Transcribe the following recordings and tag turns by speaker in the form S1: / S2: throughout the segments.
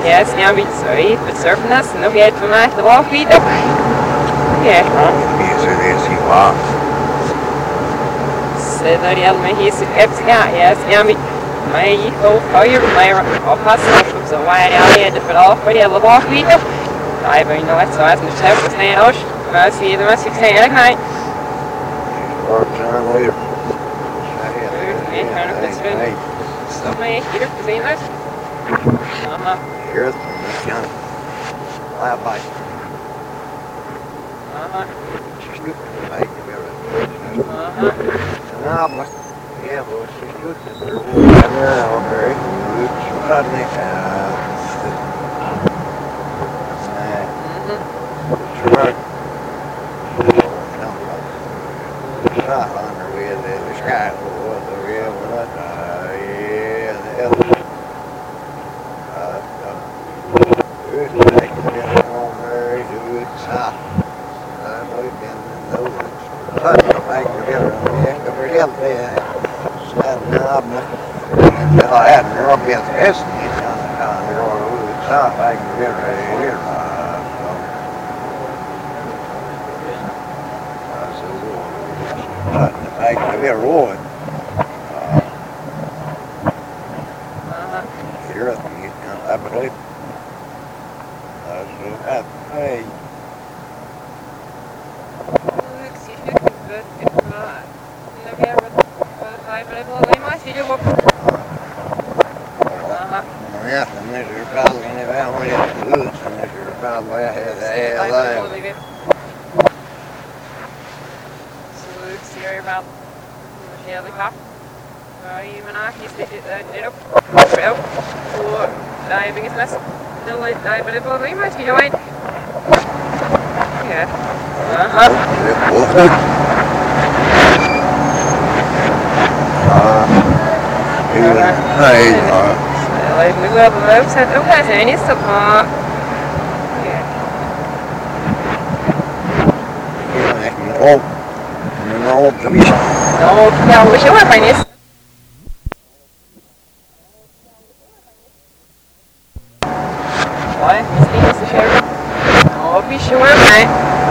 S1: Yes, ja, vi surfer nesten nog helt for meg. Det var fint. Ja.
S2: Easy walk.
S1: Så når det gjelder med hisse kepska, yes, ja, vi gikk opp høyre og passet opp, så var jeg allerede for alt for det gjelder var fint. Da jeg begynner å så jeg som skjer på stedet også. Men jeg sier det mest suksess, jeg kan. Vi kan jo plutselig stå med ikke opp på siden også. Aha.
S2: Here, this kind of flat bike. She's good for the bike, you better. Now, yeah, well, she's good for the bike. Yeah, very good. She's not next time. She's right. Not on her way, the sky was the real one. Yeah, the other. Good, like the home very good south. We've been in those. Like the real there. Standing up and I had no business on the road south like the river here. Like the road. Here, I believe. Hey. Ja, dan is er wel in wel weer goed. Dan is er wel weer heel leuk.
S1: So Luke's here about the helicopter. Even I it up. Så diving is less. Diving is very much, you know it. Yeah.
S2: Hey,
S1: like we will move set okay, so any support. Yeah.
S2: Oh, no,
S1: No, we should have find this. What? Is the sheriff? No, be sure, mate.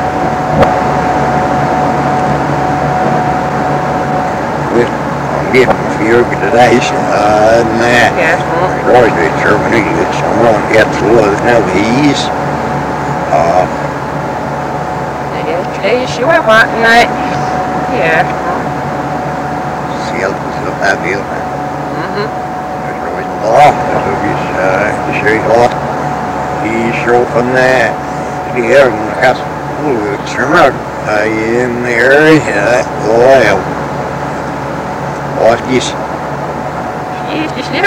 S2: Get fear today, nah.
S1: Yeah.
S2: Roy did Germany, it's someone gets was now he's
S1: Today sure what night. Yeah.
S2: sealed so that deal. There's really a lot of his sure he's sure from that the air in the house in the area oil. What is
S1: Just little.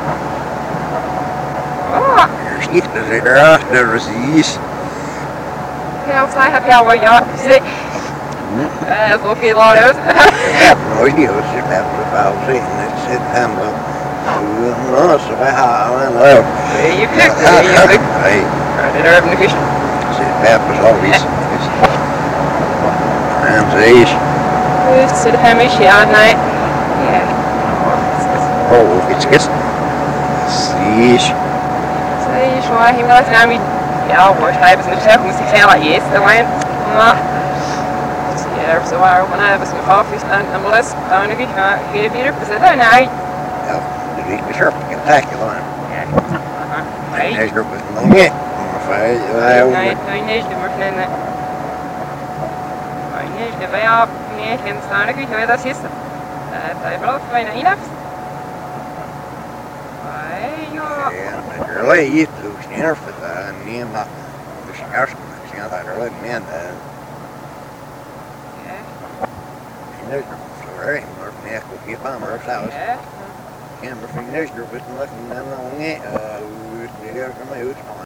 S1: Oh.
S2: There's this.
S1: Ja, så har jag varit jag. Så fel var det.
S2: No idea what's about saying it's it and no so I know.
S1: You picked it.
S2: I
S1: did urban fish.
S2: that was always and these
S1: Så det här med kärnan. Ja.
S2: oh it's just see
S1: Så jag tror att himla snabbt. Ja, vår typ av musik måste känna yes, det var en. Ja, så var det när jag skulle ha fisk and molest. Då nu vi kan det blir på så där nej.
S2: ja det gick med sharp kan tackla den
S1: Ja. Nej.
S2: jag ska på någon gång nej
S1: Nej, det måste nej. Nej, det var jag med en stark vi hade sist. Det är bra för en inaf. Nej, ja.
S2: ja det är ju så snär för det men det ska jag det är men there's no very much neck with your farmer's house.
S1: Ja.
S2: Can't bring there's no but nothing along it.